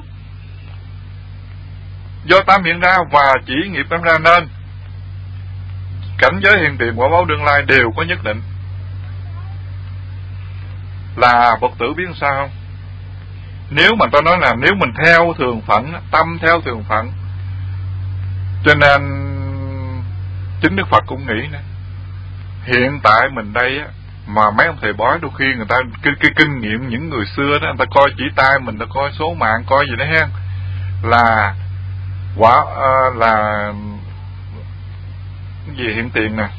Speaker 1: do tam hiện ra và chỉ nghiệp tam ra, nên cảnh giới hiện tiền quả báo tương lai đều có nhất định. Là Phật tử biết sao không? Nếu mà tôi nói là nếu mình theo thường phận, tâm theo thường phận, cho nên chính Đức Phật cũng nghĩ nè, hiện tại mình đây á, mà mấy ông thầy bói đôi khi người ta cái, cái kinh nghiệm những người xưa đó, người ta coi chỉ tay mình, ta coi số mạng, coi gì đó ha, là quả uh, là cái gì hiện tiền nè,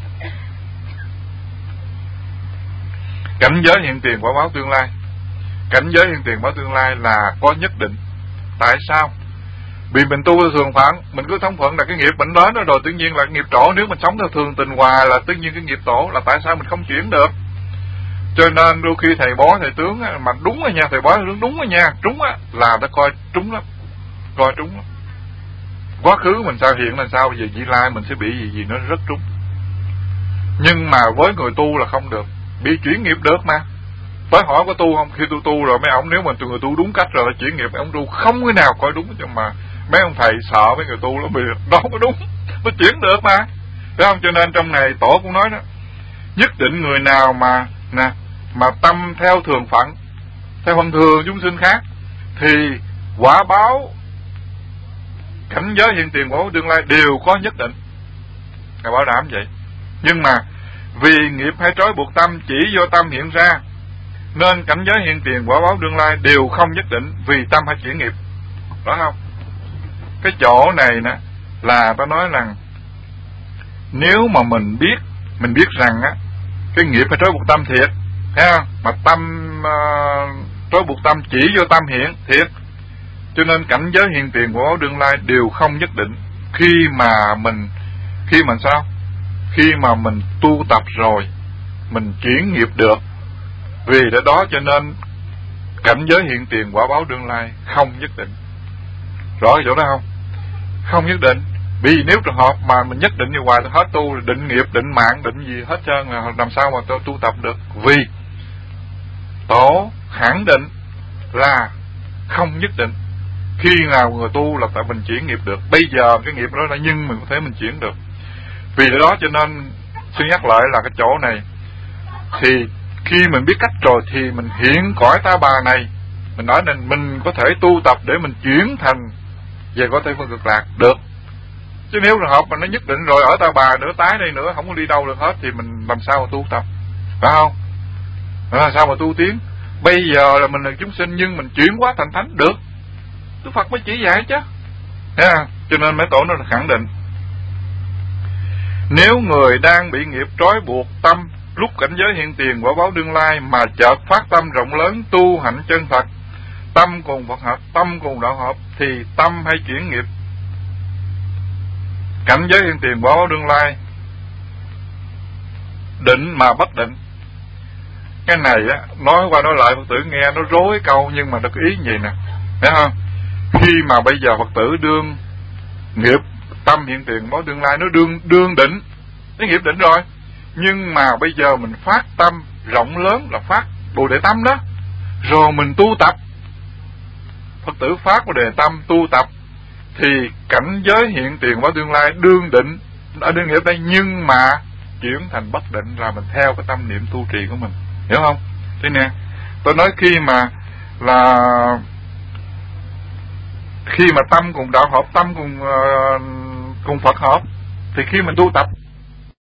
Speaker 1: cảnh giới hiện tiền quả báo tương lai. Cảnh giới hiện tiền quả báo tương lai là có nhất định. Tại sao? Vì mình tu theo thường phận, mình cứ thống phận là cái nghiệp mình đến đó rồi, tự nhiên là nghiệp trổ. Nếu mình sống theo thường tình hòa là tự nhiên cái nghiệp tổ, là tại sao mình không chuyển được? Cho nên đôi khi thầy bói thầy tướng á, mà đúng rồi nha, thầy bói thầy tướng đúng rồi nha, trúng á, là ta coi trúng lắm, coi trúng lắm. Quá khứ mình sao hiện là sao, bây giờ vị lai mình sẽ bị gì gì nó rất trúng. Nhưng mà với người tu là không được, bị chuyển nghiệp được mà. Tới hỏi có tu không? Khi tôi tu rồi mấy ông, nếu mà người tu đúng cách rồi là chuyển nghiệp, mấy ông tu không cái nào coi đúng, nhưng mà mấy ông thầy sợ mấy người tu lắm, vì đó có đúng, nó chuyển được mà, phải không? Cho nên trong này tổ cũng nói đó, nhất định người nào mà nè mà tâm theo thường phận, theo phần thường chúng sinh khác, thì quả báo cảnh giới hiện tiền quả báo tương lai đều có nhất định, thầy bảo đảm vậy. Nhưng mà vì nghiệp hay trói buộc tâm chỉ do tâm hiện ra, nên cảnh giới hiện tiền quả báo tương lai đều không nhất định, vì tâm hay chuyển nghiệp, đó không? Cái chỗ này nè là ta nói rằng nếu mà mình biết, mình biết rằng á cái nghiệp phải trói buộc tâm thiệt, thấy không? Mà tâm uh, trói buộc tâm chỉ do tâm hiện thiệt, cho nên cảnh giới hiện tiền quả báo tương lai đều không nhất định. Khi mà mình khi mà sao? Khi mà mình tu tập rồi, mình chuyển nghiệp được, vì đó, đó cho nên cảnh giới hiện tiền quả báo tương lai không nhất định. Rõ cái chỗ đó không? Không nhất định. Vì nếu trường hợp mà mình nhất định như hoài hết tu, định nghiệp, định mạng, định gì hết trơn là làm sao mà tôi tu tập được? Vì tổ khẳng định là không nhất định. Khi nào người tu là tại mình chuyển nghiệp được. Bây giờ cái nghiệp đó là nhưng mình có thể mình chuyển được. Vì đó cho nên xin nhắc lại là cái chỗ này, thì khi mình biết cách rồi thì mình hiện cõi Ta Bà này, mình nói nên mình có thể tu tập để mình chuyển thành về cõi Tây Phương Cực Lạc được. Chứ nếu trường hợp mà nó nhất định rồi ở Ta Bà nữa, tái đây nữa, không có đi đâu được hết, thì mình làm sao mà tu tập, phải không? Làm sao mà tu tiến? Bây giờ là mình là chúng sinh nhưng mình chuyển hóa thành thánh được, Đức Phật mới chỉ dạy chứ. Yeah. Cho nên mấy tổ nó là khẳng định, nếu người đang bị nghiệp trói buộc tâm lúc cảnh giới hiện tiền quả báo tương lai mà chợt phát tâm rộng lớn tu hạnh chân thật, tâm cùng Phật hợp, tâm cùng đạo hợp, thì tâm hay chuyển nghiệp cảnh giới hiện tiền quả báo đương lai, định mà bất định. Cái này á, nói qua nói lại Phật tử nghe nó rối câu, nhưng mà nó có ý vậy nè, thấy không? Khi mà bây giờ Phật tử đương nghiệp tâm hiện tiền báo đương lai, nó đương đương định, cái nghiệp định rồi, nhưng mà bây giờ mình phát tâm rộng lớn là phát Bồ Đề tâm đó, rồi mình tu tập. Phật tử phát Bồ Đề tâm tu tập thì cảnh giới hiện tiền báo tương lai đương định ở đương nghiệp đây, nhưng mà chuyển thành bất định là mình theo cái tâm niệm tu trì của mình, hiểu không? Thế nè, tôi nói khi mà là khi mà tâm cùng đạo hợp, tâm cùng uh, cùng Phật hợp, thì khi mình tu tập